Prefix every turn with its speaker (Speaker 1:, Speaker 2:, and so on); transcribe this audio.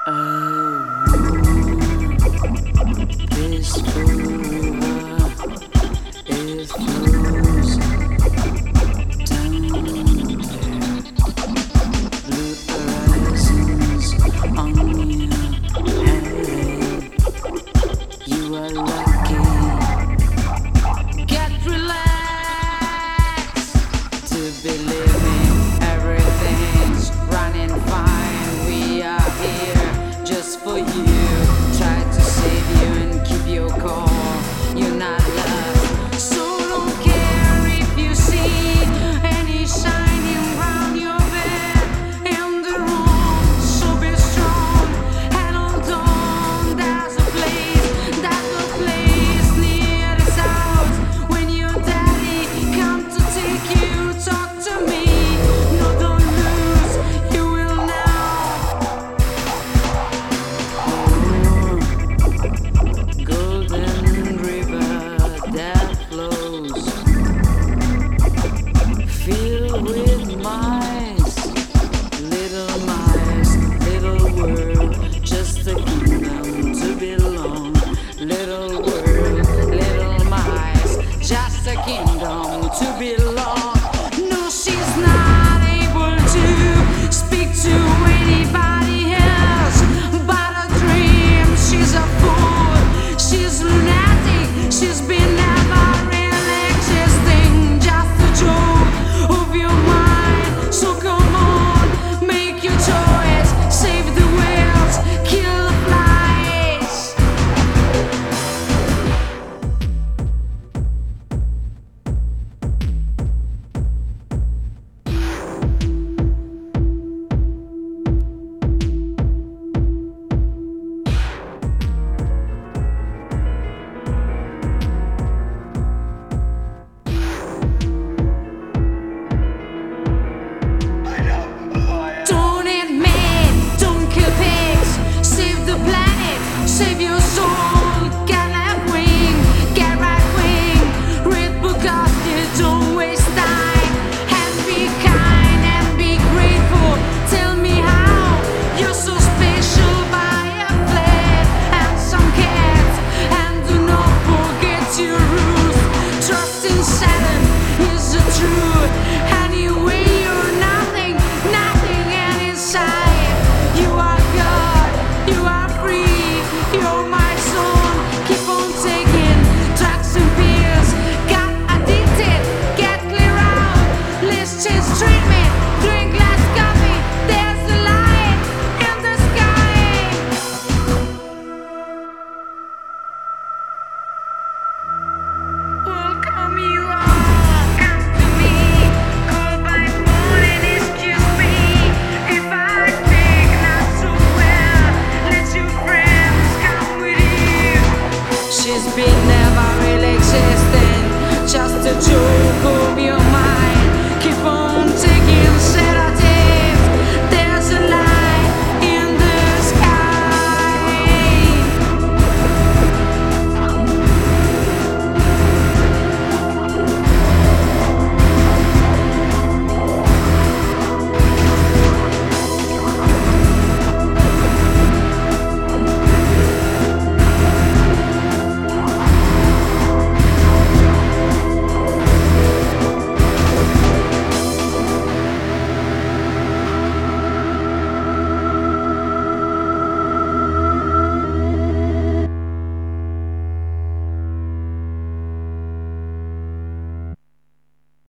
Speaker 1: Peaceful river, it flows down there. Blue horizons on your head. You are lucky. Get relaxed to be living. Everything's running fine. We are here just for you. Try to save you and keep your core. You're not lost, so don't care if you see any shining round your bed in the room. So be strong and hold on. There's a place near this house. When your daddy come to take you, talk to me. No, don't lose, you will now. Golden river that flows, filled with mice, little world, just a kingdom to belong. Little world, little mice, just a kingdom to belong. No, she's not able to speak to anybody else but a dream. She's a fool, she's lunatic, she's been never really existing, just a joke of your mind. So come on, make your choice, save the whales, kill the flies. Don't admit, don't kill pigs, save the planet, save your soul. Get left wing, get right wing, read book of it, don't waste time. And be kind and be grateful. Tell me how you're so special by a flag and some cats. And do not forget your roots. Trust in Saturn is the truth. Anyway, you're nothing, and inside you are God, you are free, you're my son. Keep on taking drugs and pills, got addicted, get clear out. Let's change treatment, drink less coffee. There's a light in the sky. Welcome you all, come to me. Call by phone and excuse me if I think not so well. Let your friends come with you. She's been never really existing, just a joke.